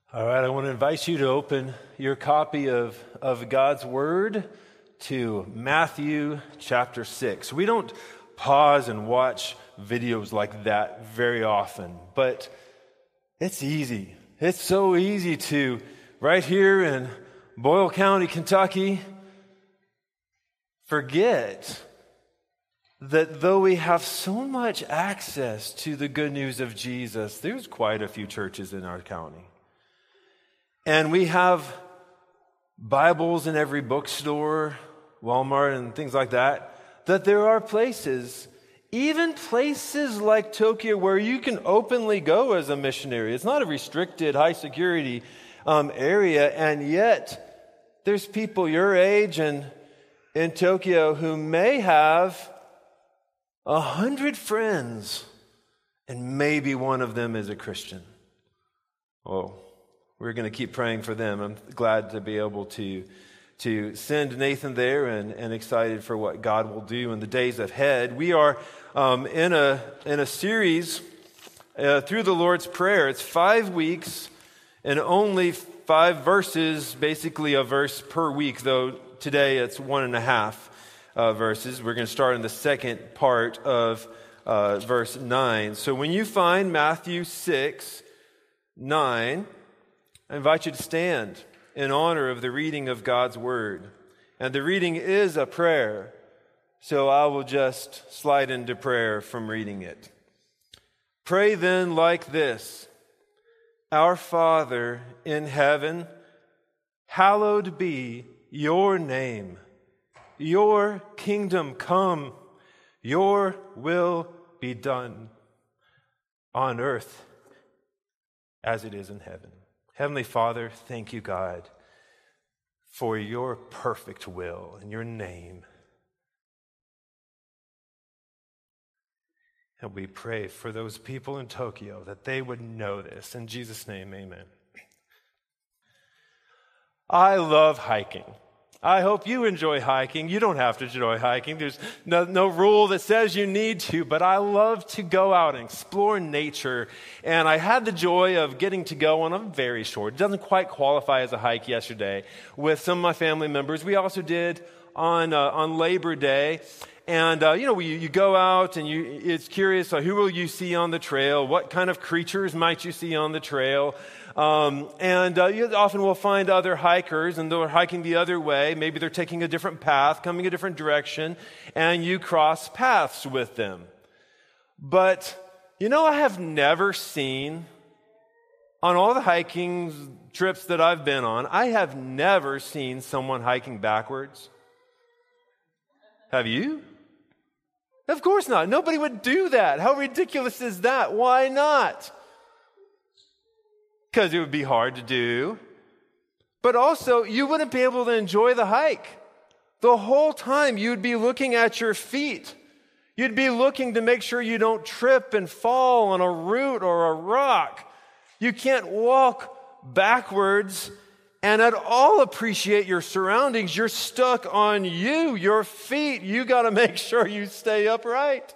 All right, I want to invite you to open your copy of God's Word to Matthew chapter 6. We don't pause and watch videos like that very often, but it's easy. It's so easy to, right here in Boyle County, Kentucky, forget that though we have so much access to the good news of Jesus, there's quite a few churches in our county. And we have Bibles in every bookstore, Walmart and things like that, that there are places, even places like Tokyo, where you can openly go as a missionary. It's not a restricted, high security area, and yet there's people your age and in Tokyo who may have 100 friends, and maybe one of them is a Christian. Oh. We're going to keep praying for them. I'm glad to be able to send Nathan there and excited for what God will do in the days ahead. We are in a series through the Lord's Prayer. It's 5 weeks and only 5 verses, basically a verse per week, though today it's 1.5 verses. We're going to start in the second part of verse 9. So when you find Matthew 6:9, I invite you to stand in honor of the reading of God's Word. And the reading is a prayer, so I will just slide into prayer from reading it. Pray then like this: Our Father in heaven, hallowed be your name. Your kingdom come, your will be done on earth as it is in heaven. Heavenly Father, thank you, God, for your perfect will and your name. And we pray for those people in Tokyo that they would know this. In Jesus' name, amen. I love hiking. I hope you enjoy hiking. You don't have to enjoy hiking. There's no rule that says you need to, but I love to go out and explore nature. And I had the joy of getting to go on a very short, it doesn't quite qualify as a hike yesterday, with some of my family members. We also did on Labor Day. And, you go out and it's curious, who will you see on the trail? What kind of creatures might you see on the trail? You often will find other hikers, and they're hiking the other way. Maybe they're taking a different path, coming a different direction, and you cross paths with them. But, I have never seen, on all the hiking trips that I've been on, I have never seen someone hiking backwards. Have you? Of course not. Nobody would do that. How ridiculous is that? Why not? Because it would be hard to do. But also, you wouldn't be able to enjoy the hike. The whole time, you'd be looking at your feet. You'd be looking to make sure you don't trip and fall on a root or a rock. You can't walk backwards and at all appreciate your surroundings. You're stuck on your feet. You got to make sure you stay upright.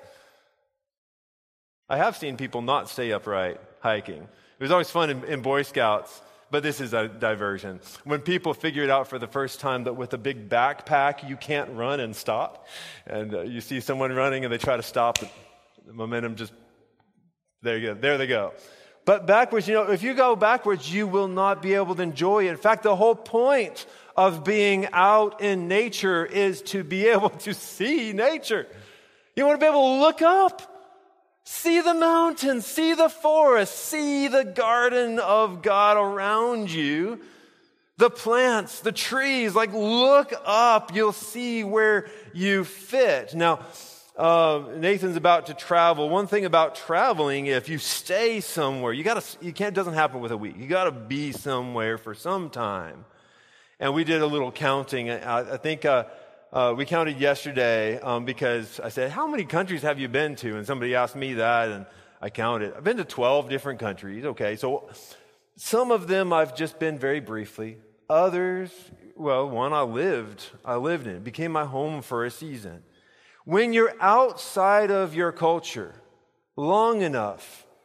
I have seen people not stay upright hiking. It was always fun in Boy Scouts, but this is a diversion. When people figure it out for the first time that with a big backpack, you can't run and stop. And you see someone running and they try to stop, the momentum just, there they go. But backwards, if you go backwards, you will not be able to enjoy it. In fact, the whole point of being out in nature is to be able to see nature. You want to be able to look up, see the mountains, see the forest, see the garden of God around you, the plants, the trees. Look up, you'll see where you fit. Now, Nathan's about to travel. One thing about traveling, if you stay somewhere, it doesn't happen with a week. You got to be somewhere for some time. And we did a little counting. I think we counted yesterday because I said, how many countries have you been to? And somebody asked me that, and I counted. I've been to 12 different countries. Okay, so some of them I've just been very briefly. Others, one I lived in. It became my home for a season. When you're outside of your culture long enough,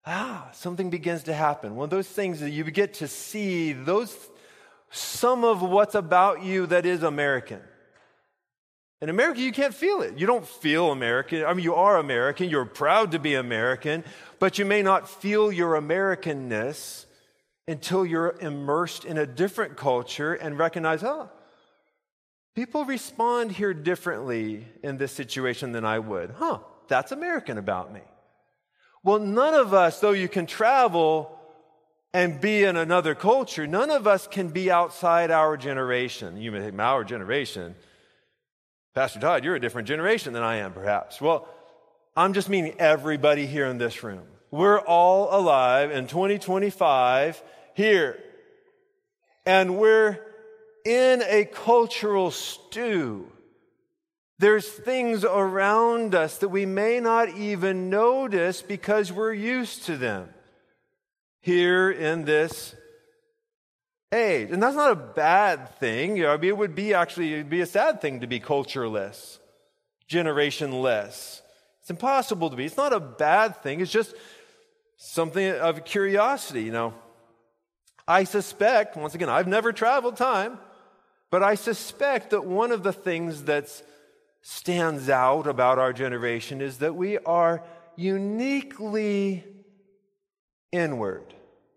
something begins to happen. One of those things that you get to see some of what's about you that is American. In America, you can't feel it. You don't feel American. I mean, you are American. You're proud to be American, but you may not feel your Americanness until you're immersed in a different culture and recognize, people respond here differently in this situation than I would. That's American about me. Well, none of us, though you can travel and be in another culture, none of us can be outside our generation. You may think, our generation? Pastor Todd, you're a different generation than I am, perhaps. Well, I'm just meaning everybody here in this room. We're all alive in 2025 here. And we're in a cultural stew. There's things around us that we may not even notice because we're used to them here in this age. And that's not a bad thing. It would be a sad thing to be cultureless, generationless. It's impossible to be. It's not a bad thing. It's just something of curiosity, I suspect, once again, I've never traveled time, but I suspect that one of the things that stands out about our generation is that we are uniquely inward,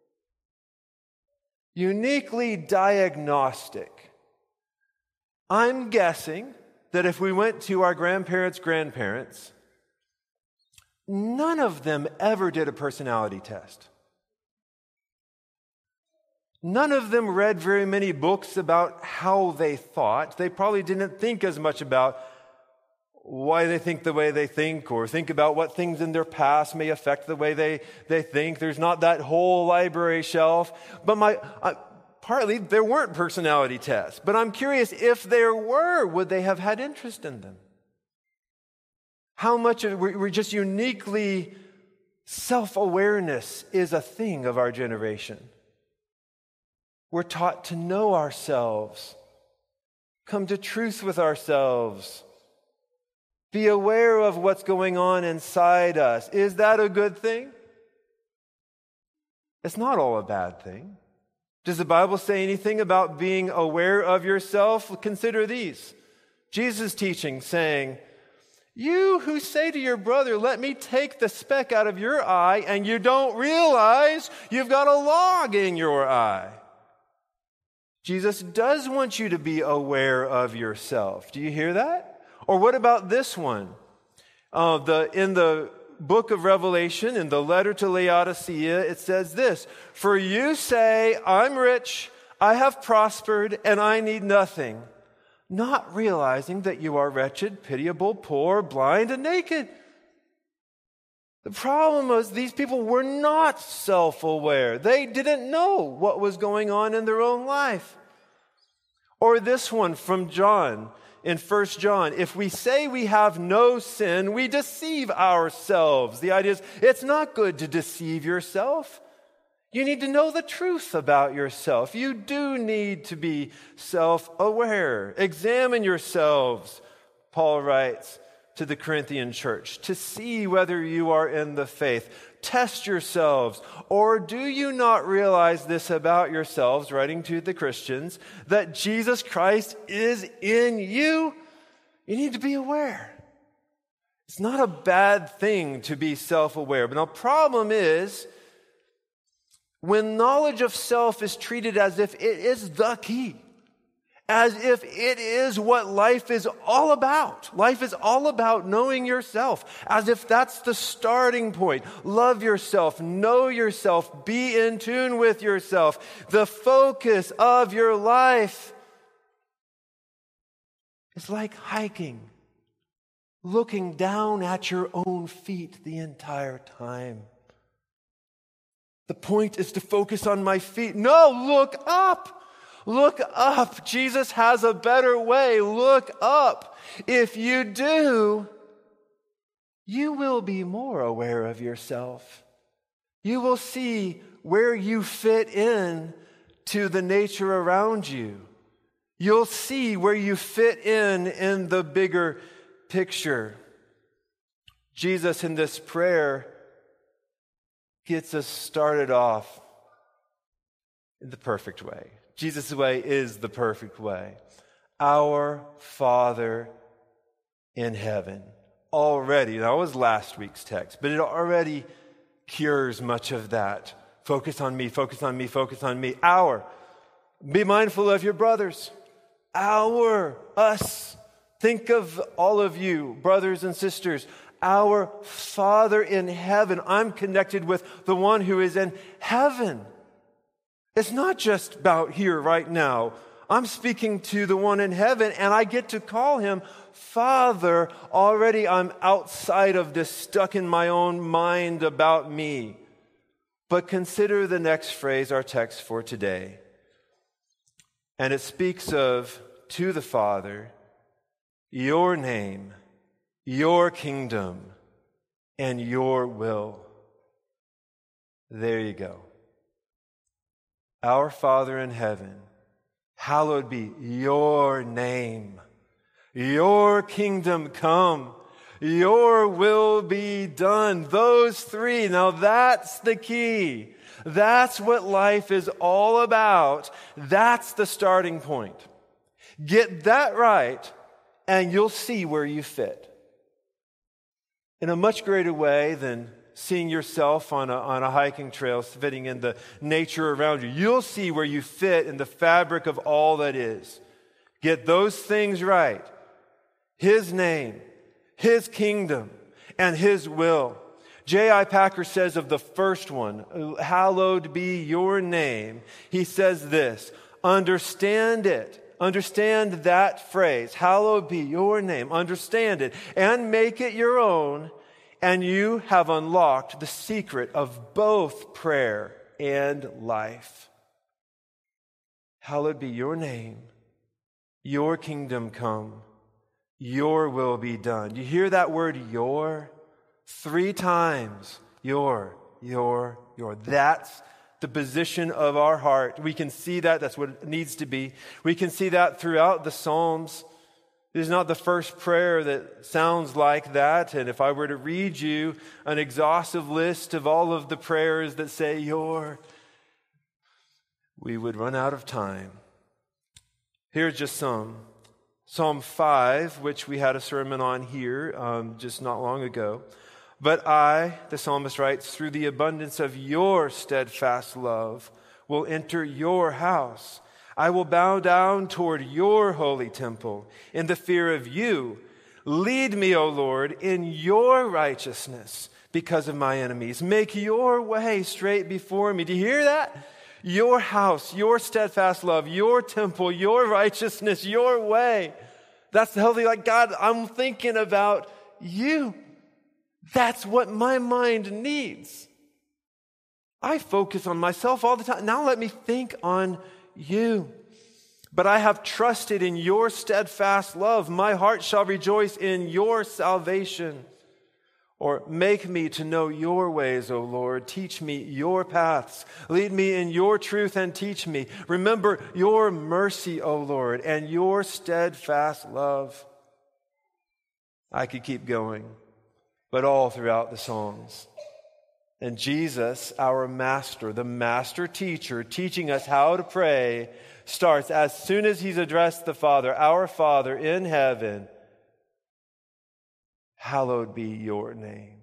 uniquely diagnostic. I'm guessing that if we went to our grandparents, none of them ever did a personality test. None of them read very many books about how they thought. They probably didn't think as much about why they think the way they think, or think about what things in their past may affect the way they think. There's not that whole library shelf. But partly there weren't personality tests. But I'm curious, if there were, would they have had interest in them? How much of we're just uniquely, self-awareness is a thing of our generation. We're taught to know ourselves, come to truth with ourselves, be aware of what's going on inside us. Is that a good thing? It's not all a bad thing. Does the Bible say anything about being aware of yourself? Consider these. Jesus' teaching saying, you who say to your brother, let me take the speck out of your eye, and you don't realize you've got a log in your eye. Jesus does want you to be aware of yourself. Do you hear that? Or what about this one? In the book of Revelation, in the letter to Laodicea, it says this, for you say, I'm rich, I have prospered, and I need nothing, not realizing that you are wretched, pitiable, poor, blind, and naked. The problem was these people were not self-aware. They didn't know what was going on in their own life. Or this one from John, in 1 John, if we say we have no sin, we deceive ourselves. The idea is, it's not good to deceive yourself. You need to know the truth about yourself. You do need to be self-aware. Examine yourselves, Paul writes to the Corinthian church, to see whether you are in the faith. Test yourselves. Or do you not realize this about yourselves, writing to the Christians, that Jesus Christ is in you? You need to be aware. It's not a bad thing to be self-aware. But the problem is, when knowledge of self is treated as if it is the key, as if it is what life is all about. Life is all about knowing yourself, as if that's the starting point. Love yourself, know yourself, be in tune with yourself. The focus of your life is like hiking, looking down at your own feet the entire time. The point is to focus on my feet. No, look up. Look up. Jesus has a better way. Look up. If you do, you will be more aware of yourself. You will see where you fit in to the nature around you. You'll see where you fit in the bigger picture. Jesus in this prayer gets us started off in the perfect way. Jesus' way is the perfect way. Our Father in heaven. Already, that was last week's text, but it already cures much of that. Focus on me, focus on me, focus on me. Be mindful of your brothers. Us. Think of all of you, brothers and sisters. Our Father in heaven. I'm connected with the one who is in heaven. It's not just about here right now. I'm speaking to the one in heaven, and I get to call him Father. Already I'm outside of this, stuck in my own mind about me. But consider the next phrase, our text for today. And it speaks of, to the Father, your name, your kingdom, and your will. There you go. Our Father in heaven, hallowed be your name. Your kingdom come. Your will be done. Those three. Now that's the key. That's what life is all about. That's the starting point. Get that right, and you'll see where you fit. In a much greater way than seeing yourself on a hiking trail, fitting in the nature around you. You'll see where you fit in the fabric of all that is. Get those things right. His name, his kingdom, and his will. J.I. Packer says of the first one, hallowed be your name. He says this, understand it. Understand that phrase, hallowed be your name. Understand it and make it your own. And you have unlocked the secret of both prayer and life. Hallowed be your name. Your kingdom come. Your will be done. You hear that word your? 3 times. Your. That's the position of our heart. We can see that. That's what it needs to be. We can see that throughout the Psalms. It is not the first prayer that sounds like that. And if I were to read you an exhaustive list of all of the prayers that say your, we would run out of time. Here's just some. Psalm 5, which we had a sermon on here just not long ago. But I, the psalmist writes, through the abundance of your steadfast love, will enter your house. I will bow down toward your holy temple in the fear of you. Lead me, O Lord, in your righteousness because of my enemies. Make your way straight before me. Do you hear that? Your house, your steadfast love, your temple, your righteousness, your way. That's the healthy, like, God, I'm thinking about you. That's what my mind needs. I focus on myself all the time. Now let me think on you. But I have trusted in your steadfast love. My heart shall rejoice in your salvation. Or make me to know your ways, O Lord. Teach me your paths. Lead me in your truth and teach me. Remember your mercy, O Lord, and your steadfast love. I could keep going, but all throughout the Psalms. And Jesus, our master, the master teacher, teaching us how to pray, starts as soon as he's addressed the Father, our Father in heaven, hallowed be your name.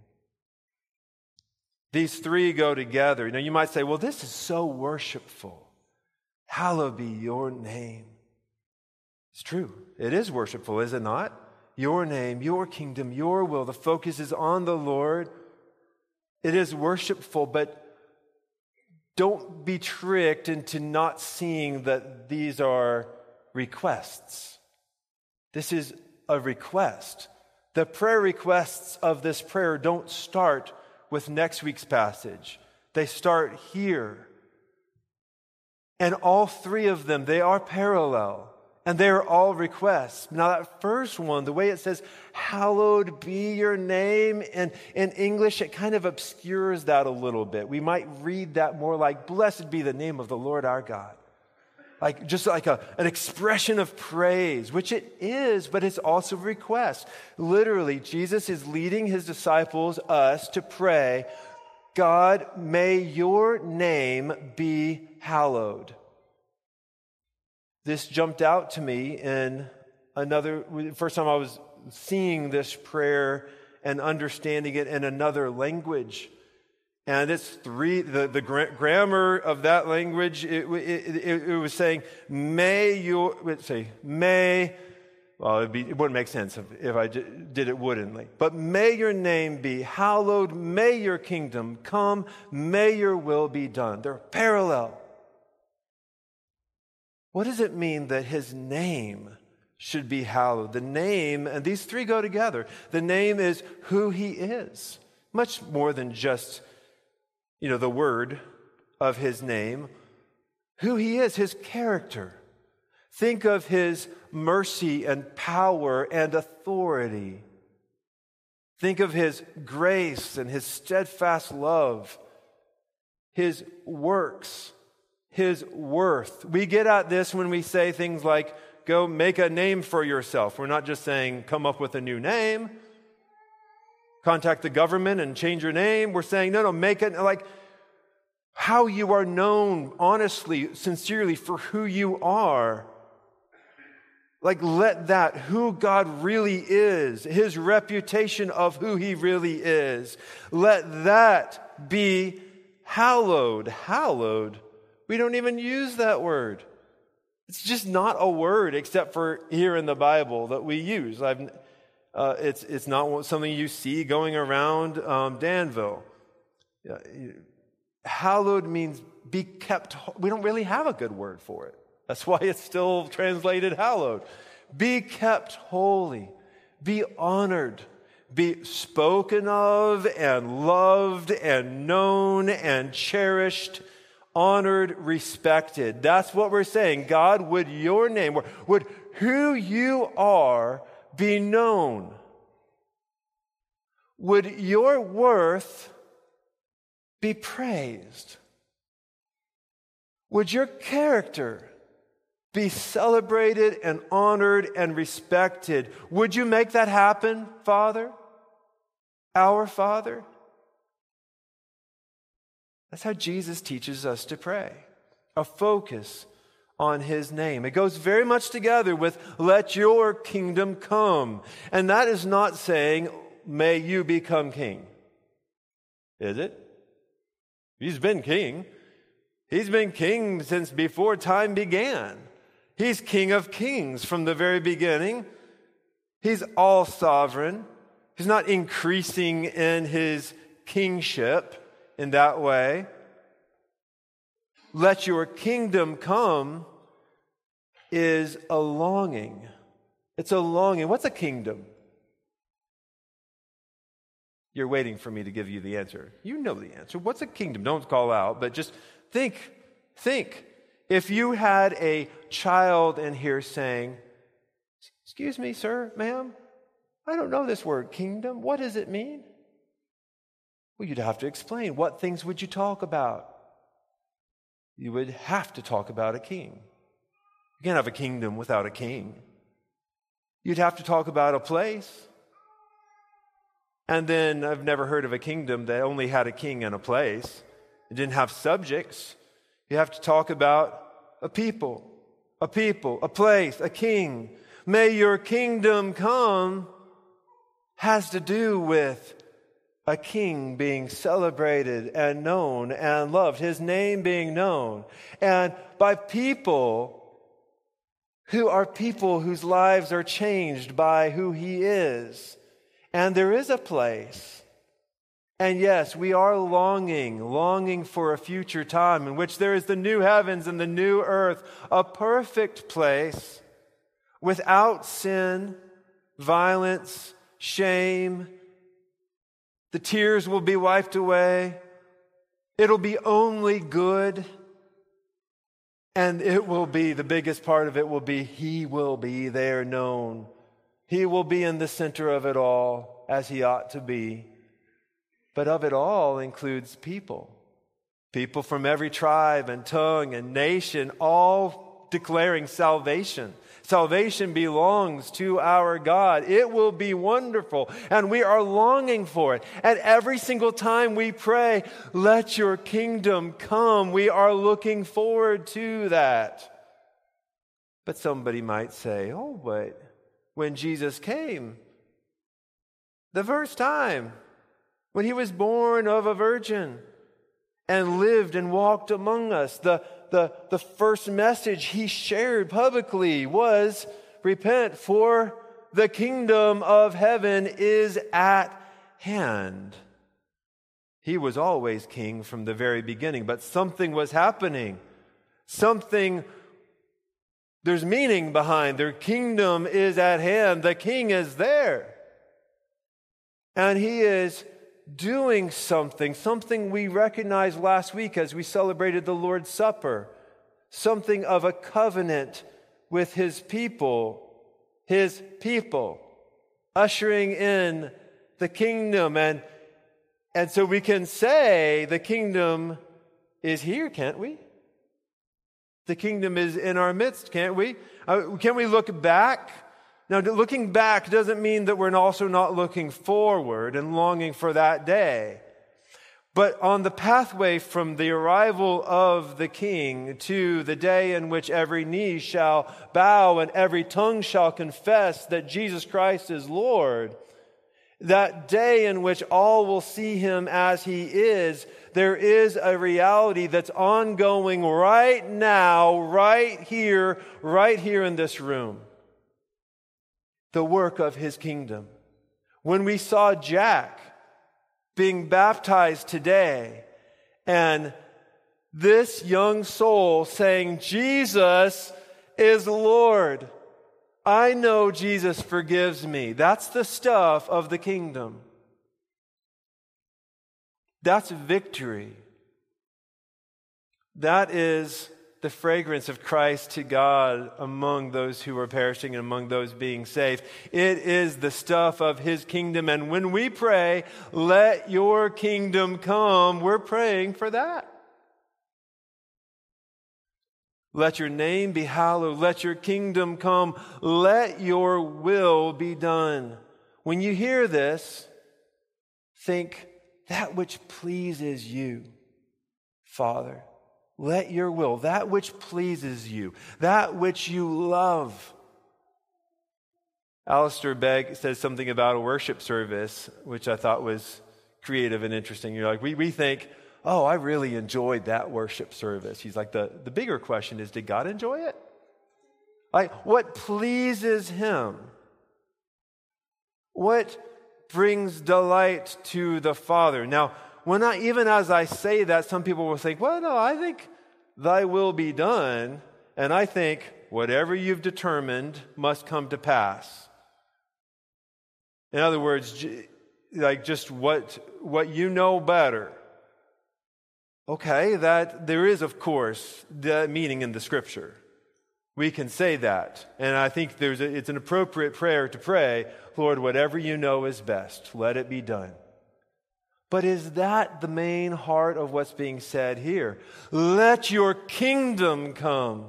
These 3 go together. You might say, well, this is so worshipful. Hallowed be your name. It's true. It is worshipful, is it not? Your name, your kingdom, your will. The focus is on the Lord. It is worshipful, but don't be tricked into not seeing that these are requests. This is a request. The prayer requests of this prayer don't start with next week's passage. They start here. And all 3 of them, they are parallel. And they are all requests. Now that first one, the way it says, hallowed be your name, and in English it kind of obscures that a little bit. We might read that more like, blessed be the name of the Lord our God. Like just like an expression of praise, which it is, but it's also a request. Literally, Jesus is leading his disciples, us, to pray, God, may your name be hallowed. This jumped out to me in first time I was seeing this prayer and understanding it in another language. And it's the grammar of that language, it was saying, well, it wouldn't make sense if I did it woodenly. But may your name be hallowed, may your kingdom come, may your will be done. They're parallel. What does it mean that his name should be hallowed? The name, and these three go together. The name is who he is. Much more than just, the word of his name. Who he is, his character. Think of his mercy and power and authority. Think of his grace and his steadfast love, his works, his worth. We get at this when we say things like, go make a name for yourself. We're not just saying, come up with a new name, contact the government and change your name. We're saying, no, make it like how you are known honestly, sincerely for who you are. Like let that, who God really is, his reputation of who he really is, let that be hallowed. Hallowed. We don't even use that word. It's just not a word except for here in the Bible that we use. It's not something you see going around Danville. Hallowed means be kept. We don't really have a good word for it. That's why it's still translated hallowed. Be kept holy. Be honored. Be spoken of and loved and known and cherished, honored, respected. That's what we're saying. God, would your name, would who you are be known? Would your worth be praised? Would your character be celebrated and honored and respected? Would you make that happen, Father? Our Father? That's how Jesus teaches us to pray. A focus on his name. It goes very much together with let your kingdom come. And that is not saying, may you become king. Is it? He's been king. He's been king since before time began. He's King of Kings from the very beginning. He's all sovereign. He's not increasing in his kingship in that way. Let your kingdom come is a longing. It's a longing. What's a kingdom? You're waiting for me to give you the answer. You know the answer. What's a kingdom? Don't call out, but just think. If you had a child in here saying, excuse me, sir, ma'am, I don't know this word kingdom. What does it mean? Well, you'd have to explain. What things would you talk about? You would have to talk about a king. You can't have a kingdom without a king. You'd have to talk about a place. And then I've never heard of a kingdom that only had a king and a place. It didn't have subjects. You have to talk about a people, a place, a king. May your kingdom come has to do with a king being celebrated and known and loved, his name being known, and by people who are people whose lives are changed by who he is. And there is a place. And yes, we are longing for a future time in which there is the new heavens and the new earth, a perfect place without sin, violence, shame. The tears will be wiped away. It'll be only good. And it will be, the biggest part of it will be, he will be there known. He will be in the center of it all, as he ought to be. But of it all includes people. People from every tribe and tongue and nation, all declaring salvation. Salvation belongs to our God. It will be wonderful, and we are longing for it. And every single time we pray, let your kingdom come, we are looking forward to that. But somebody might say, oh, but when Jesus came, the first time, when he was born of a virgin and lived and walked among us, the first message he shared publicly was, repent, for the kingdom of heaven is at hand. He was always king from the very beginning, but something was happening. There's meaning behind. Their kingdom is at hand. The king is there. And he is doing something we recognized last week as we celebrated the Lord's Supper, something of a covenant with his people, ushering in the kingdom. And so we can say the kingdom is here, can't we? The kingdom is in our midst, can't we? Can we look back? Now, looking back doesn't mean that we're also not looking forward and longing for that day. But on the pathway from the arrival of the King to the day in which every knee shall bow and every tongue shall confess that Jesus Christ is Lord, that day in which all will see him as he is, there is a reality that's ongoing right now, right here in this room. The work of his kingdom. When we saw Jack being baptized today, and this young soul saying, Jesus is Lord. I know Jesus forgives me. That's the stuff of the kingdom. That's victory. That is the fragrance of Christ to God among those who are perishing and among those being saved. It is the stuff of his kingdom. And when we pray, let your kingdom come, we're praying for that. Let your name be hallowed. Let your kingdom come. Let your will be done. When you hear this, think that which pleases you, Father. Let your will, that which pleases you, that which you love. Alistair Begg says something about a worship service, which I thought was creative and interesting. You're like, we think, oh, I really enjoyed that worship service. He's like, the bigger question is, did God enjoy it? Like, what pleases him? What brings delight to the Father? Now, even as I say that, some people will think, well, no, I think thy will be done. And I think whatever you've determined must come to pass. In other words, like just what you know better. Okay, that there is, of course, the meaning in the Scripture. We can say that. And I think it's an appropriate prayer to pray, Lord, whatever you know is best, let it be done. But is that the main heart of what's being said here? Let your kingdom come.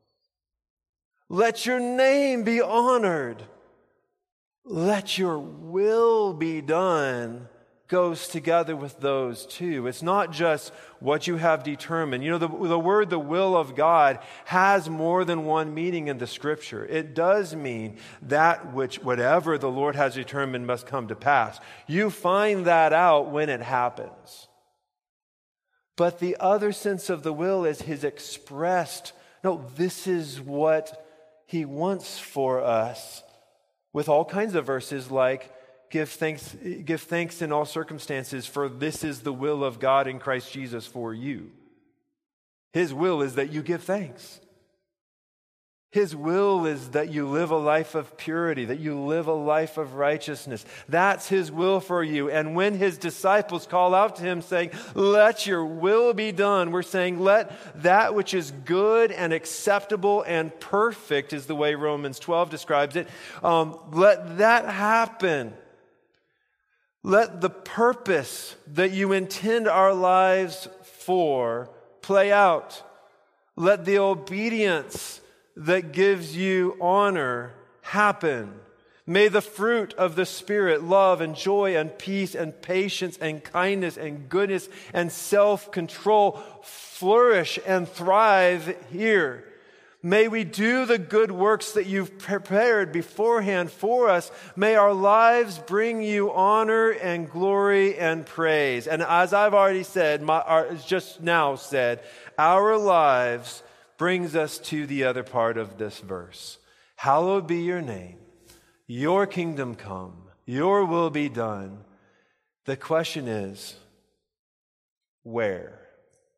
Let your name be honored. Let your will be done goes together with those two. It's not just what you have determined. You know, the word, the will of God, has more than one meaning in the Scripture. It does mean that which, whatever the Lord has determined must come to pass. You find that out when it happens. But the other sense of the will is his expressed, no, this is what he wants for us, with all kinds of verses like, Give thanks in all circumstances, for this is the will of God in Christ Jesus for you. His will is that you give thanks. His will is that you live a life of purity, that you live a life of righteousness. That's his will for you. And when his disciples call out to him saying, let your will be done, we're saying, let that which is good and acceptable and perfect, is the way Romans 12 describes it. Let that happen. Let the purpose that you intend our lives for play out. Let the obedience that gives you honor happen. May the fruit of the Spirit, love and joy and peace and patience and kindness and goodness and self-control flourish and thrive here. May we do the good works that you've prepared beforehand for us. May our lives bring you honor and glory and praise. And as I've already said, just now said, our lives brings us to the other part of this verse. Hallowed be your name. Your kingdom come. Your will be done. The question is, where?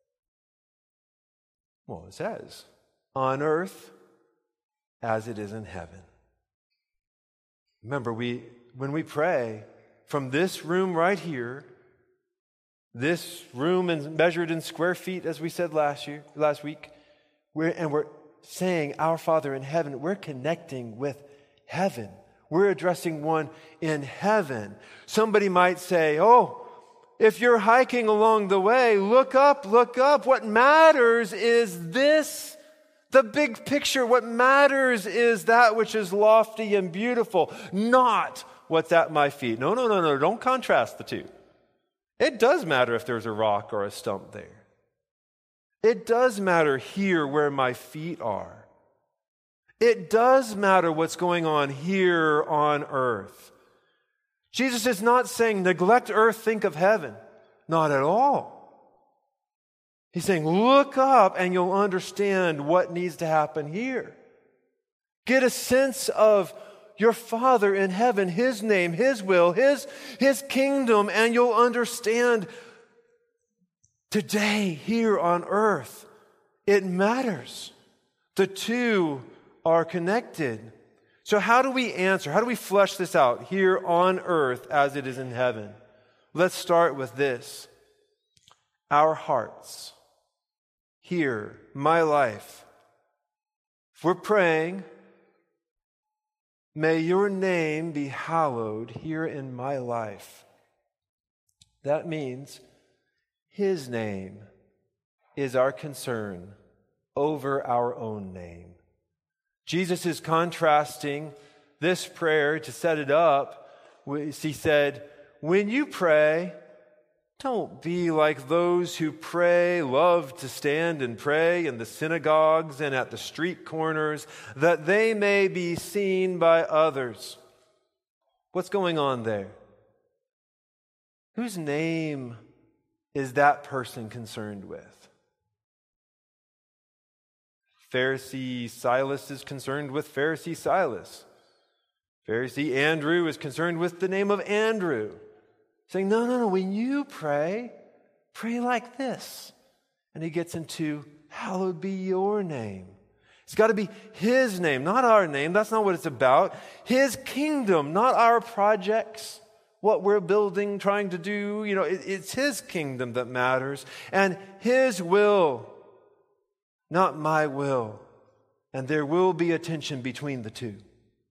Well, it says, on earth as it is in heaven. Remember, when we pray from this room right here, this room is measured in square feet, as we said last week, we're saying, Our Father in heaven, we're connecting with heaven. We're addressing one in heaven. Somebody might say, oh, if you're hiking along the way, look up, look up. What matters is this. The big picture, what matters is that which is lofty and beautiful, not what's at my feet. No, don't contrast the two. It does matter if there's a rock or a stump there. It does matter here where my feet are. It does matter what's going on here on earth. Jesus is not saying, neglect earth, think of heaven. Not at all. He's saying, look up and you'll understand what needs to happen here. Get a sense of your Father in heaven, His name, His will, His kingdom, and you'll understand today, here on earth, it matters. The two are connected. So how do we answer? How do we flesh this out here on earth as it is in heaven? Let's start with this. Our hearts. Here, my life. If we're praying, may your name be hallowed here in my life. That means His name is our concern over our own name. Jesus is contrasting this prayer to set it up. He said, when you pray, don't be like those who love to stand and pray in the synagogues and at the street corners, that they may be seen by others. What's going on there? Whose name is that person concerned with? Pharisee Silas is concerned with Pharisee Silas. Pharisee Andrew is concerned with the name of Andrew. Saying, no, when you pray like this. And he gets into, hallowed be your name. It's got to be His name, not our name. That's not what it's about. His kingdom, not our projects, what we're building, trying to do. It's His kingdom that matters. And His will, not my will. And there will be a tension between the two.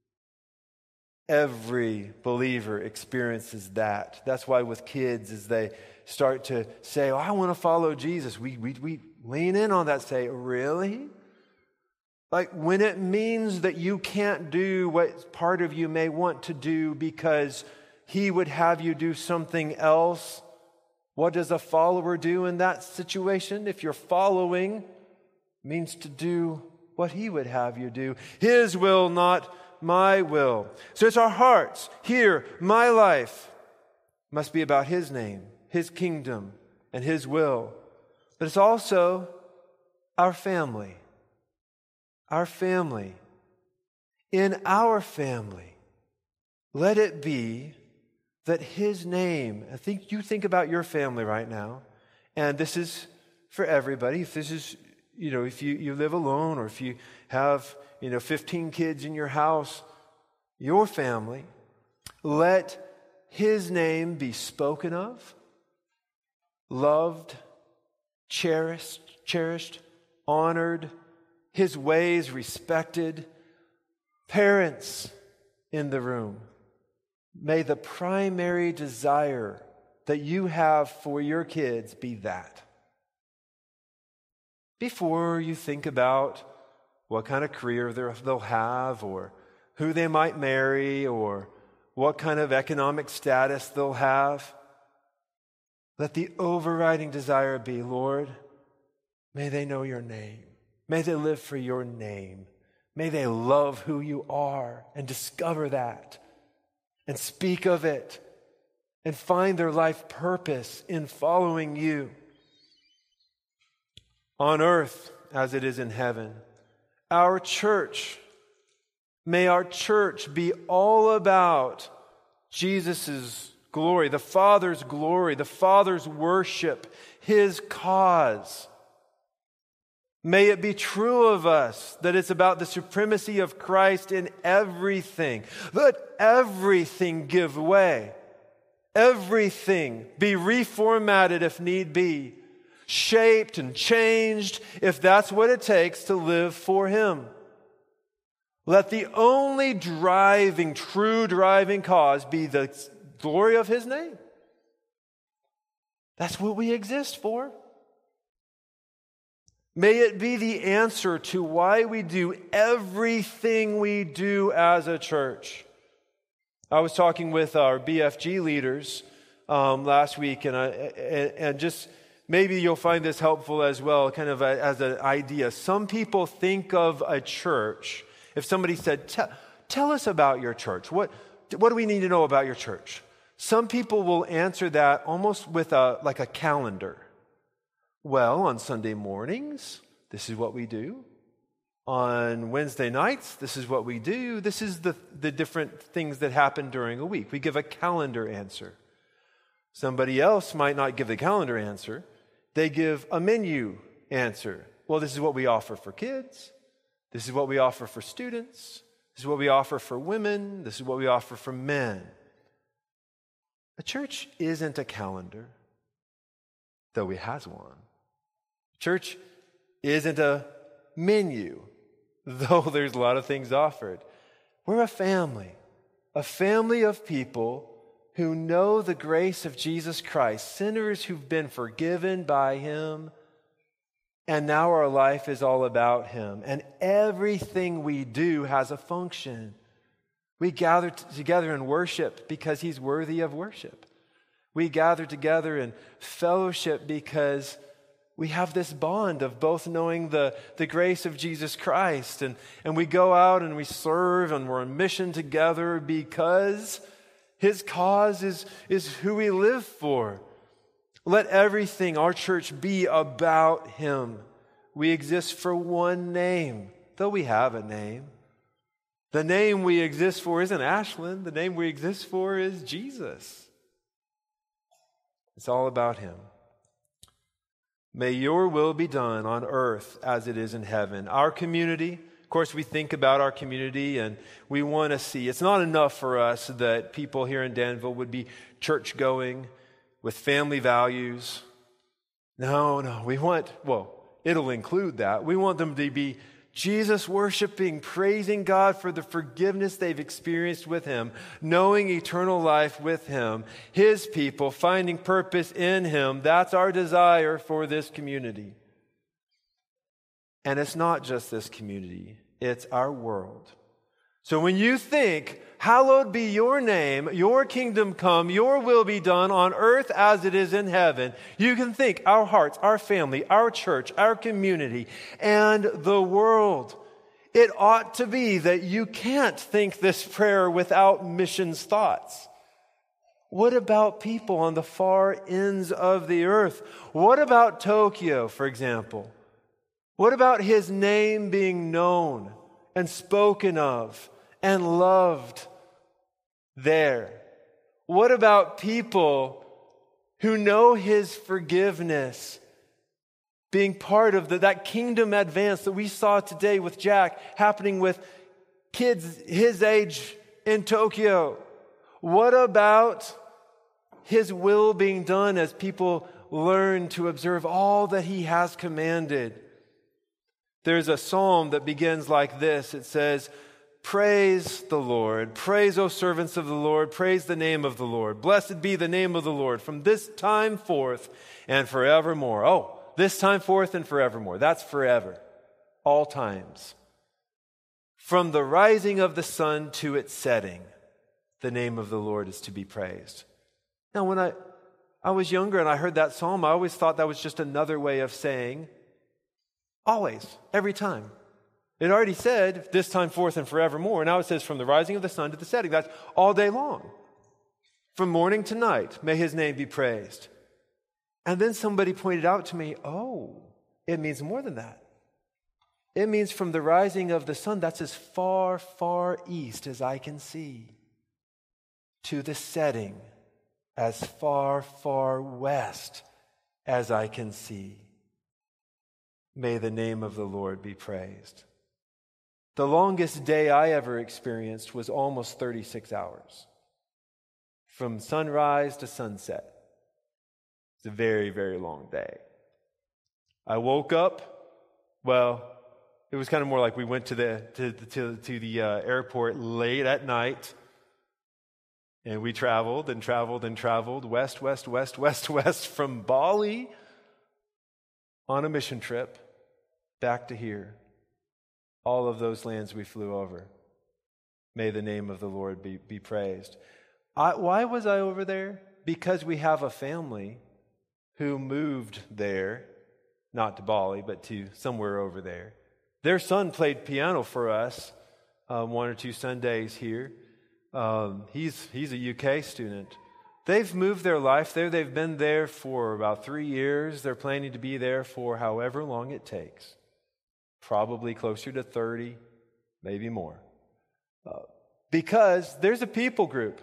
Every believer experiences that. That's why with kids, as they start to say, I want to follow Jesus, we lean in on that, say, really? Like when it means that you can't do what part of you may want to do because He would have you do something else, what does a follower do in that situation? If you're following, means to do what He would have you do. His will, not my will. So it's our hearts. Here, my life must be about His name, His kingdom, and His will. But it's also our family. Our family. In our family, let it be that His name, you think about your family right now, and this is for everybody. If this is, if you live alone, or if you have 15 kids in your house, your family, let His name be spoken of, loved, cherished, honored, His ways respected. Parents in the room, may the primary desire that you have for your kids be that. Before you think about what kind of career they'll have, or who they might marry, or what kind of economic status they'll have. Let the overriding desire be, Lord, may they know your name. May they live for your name. May they love who you are and discover that and speak of it and find their life purpose in following you. On earth as it is in heaven, our church, may our church be all about Jesus' glory, the Father's worship, His cause. May it be true of us that it's about the supremacy of Christ in everything. Let everything give way. Everything be reformatted if need be. Shaped and changed if that's what it takes to live for Him. Let the only true driving cause be the glory of His name. That's what we exist for. May it be the answer to why we do everything we do as a church. I was talking with our BFG leaders last week, and just maybe you'll find this helpful as well, kind of as an idea. Some people think of a church, if somebody said, tell us about your church. What do we need to know about your church? Some people will answer that almost with like a calendar. Well, on Sunday mornings, this is what we do. On Wednesday nights, this is what we do. This is the different things that happen during a week. We give a calendar answer. Somebody else might not give the calendar answer. They give a menu answer. Well, this is what we offer for kids. This is what we offer for students. This is what we offer for women. This is what we offer for men. A church isn't a calendar, though it has one. Church isn't a menu, though there's a lot of things offered. We're a family of people who know the grace of Jesus Christ, sinners who've been forgiven by Him, and now our life is all about Him. And everything we do has a function. We gather together in worship because He's worthy of worship. We gather together in fellowship because we have this bond of both knowing the grace of Jesus Christ. And we go out and we serve and we're on mission together because His cause is who we live for. Let everything, our church, be about Him. We exist for one name, though we have a name. The name we exist for isn't Ashland. The name we exist for is Jesus. It's all about Him. May your will be done on earth as it is in heaven. Our community, of course, we think about our community and we want to see. It's not enough for us that people here in Danville would be church-going with family values. No, we want, it'll include that. We want them to be Jesus worshiping, praising God for the forgiveness they've experienced with Him, knowing eternal life with Him, His people, finding purpose in Him. That's our desire for this community. And it's not just this community, it's our world. So when you think, hallowed be your name, your kingdom come, your will be done on earth as it is in heaven, you can think our hearts, our family, our church, our community, and the world. It ought to be that you can't think this prayer without missions thoughts. What about people on the far ends of the earth? What about Tokyo, for example? What about His name being known and spoken of and loved there? What about people who know His forgiveness being part of that kingdom advance that we saw today with Jack happening with kids his age in Tokyo? What about His will being done as people learn to observe all that He has commanded? There's a psalm that begins like this. It says, "Praise the Lord. Praise, O servants of the Lord. Praise the name of the Lord. Blessed be the name of the Lord from this time forth and forevermore." Oh, this time forth and forevermore. That's forever. All times. From the rising of the sun to its setting, the name of the Lord is to be praised. Now, when I was younger and I heard that psalm, I always thought that was just another way of saying always, every time. It already said, this time forth and forevermore. Now it says, from the rising of the sun to the setting. That's all day long. From morning to night, may his name be praised. And then somebody pointed out to me, oh, it means more than that. It means from the rising of the sun, that's as far, far east as I can see, to the setting, as far, far west as I can see. May the name of the Lord be praised. The longest day I ever experienced was almost 36 hours. From sunrise to sunset. It's a very, very long day. I woke up, well, it was kind of more like we went to the airport late at night, and we traveled and traveled and traveled west from Bali on a mission trip back to here. All of those lands we flew over. May the name of the Lord be praised. Why was I over there? Because we have a family who moved there, not to Bali, but to somewhere over there. Their son played piano for us 1 or 2 Sundays here. He's a UK student. They've moved their life there. They've been there for about 3 years. They're planning to be there for however long it takes. Probably closer to 30, maybe more. Because there's a people group.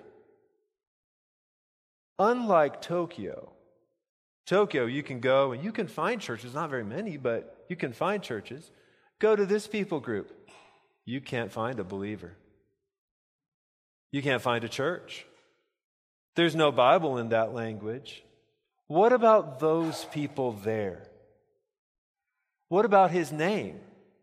Unlike Tokyo, you can go and you can find churches, not very many, but you can find churches. Go to this people group. You can't find a believer. You can't find a church. There's no Bible in that language. What about those people there? What about his name?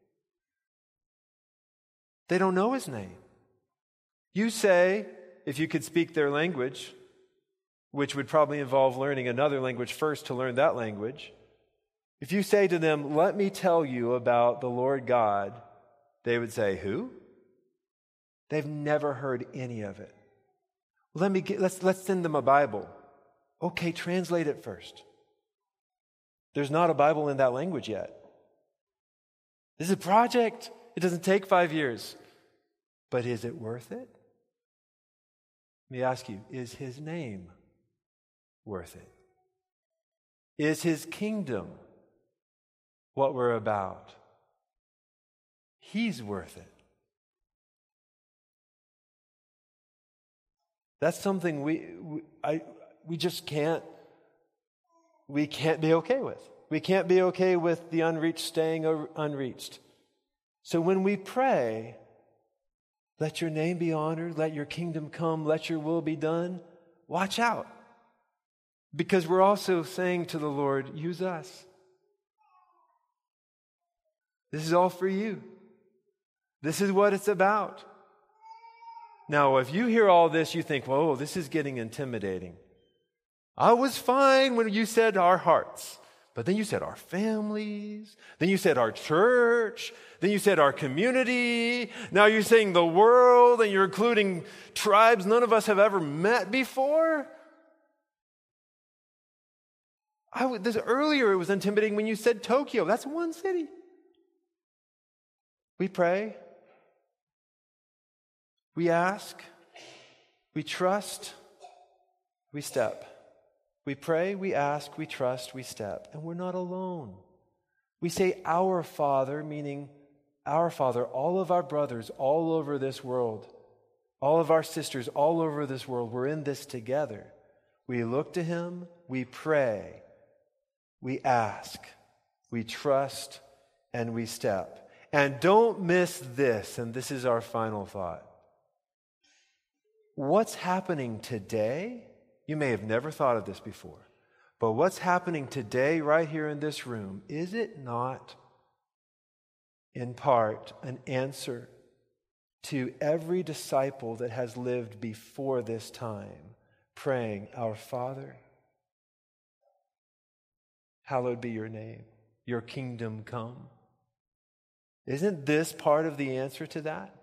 They don't know his name. You say, if you could speak their language, which would probably involve learning another language first to learn that language. If you say to them, let me tell you about the Lord God, they would say, who? They've never heard any of it. Let's send them a Bible. Okay, translate it first. There's not a Bible in that language yet. This is a project. It doesn't take 5 years. But is it worth it? Let me ask you, is his name worth it? Is his kingdom what we're about? He's worth it. That's something we just can't be okay with. We can't be okay with the unreached staying unreached. So when we pray, let your name be honored, let your kingdom come, let your will be done, watch out. Because we're also saying to the Lord, use us. This is all for you. This is what it's about. Now, if you hear all this, you think, whoa, this is getting intimidating. I was fine when you said our hearts. But then you said our families. Then you said our church. Then you said our community. Now you're saying the world, and you're including tribes none of us have ever met before. Earlier it was intimidating when you said Tokyo. That's one city. We pray. We ask. We trust. We step. We pray, we ask, we trust, we step. And we're not alone. We say our Father, meaning our Father, all of our brothers all over this world, all of our sisters all over this world, we're in this together. We look to him, we pray, we ask, we trust, and we step. And don't miss this, and this is our final thought. What's happening today? You may have never thought of this before, but what's happening today right here in this room, is it not in part an answer to every disciple that has lived before this time, praying, Our Father, hallowed be your name, your kingdom come. Isn't this part of the answer to that?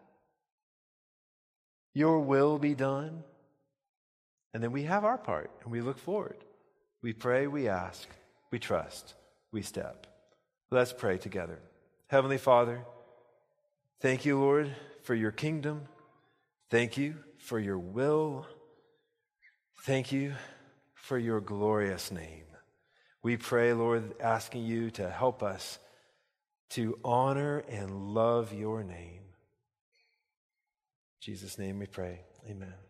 Your will be done. And then we have our part and we look forward. We pray, we ask, we trust, we step. Let's pray together. Heavenly Father, thank you, Lord, for your kingdom. Thank you for your will. Thank you for your glorious name. We pray, Lord, asking you to help us to honor and love your name. In Jesus' name we pray. Amen.